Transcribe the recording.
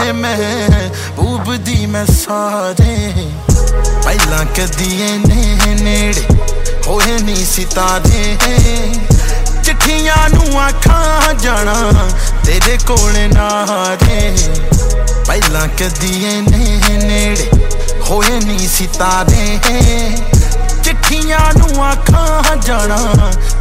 महबूब दी मैं सारे पहला कदी इन्ने नेड़े होए नहीं सितारे चिट्ठियां नू आखां जाना तेरे कोल नारे पहला कदी इन्ने नेड़े होए नहीं सितारे चिट्ठियां नू आखां जाना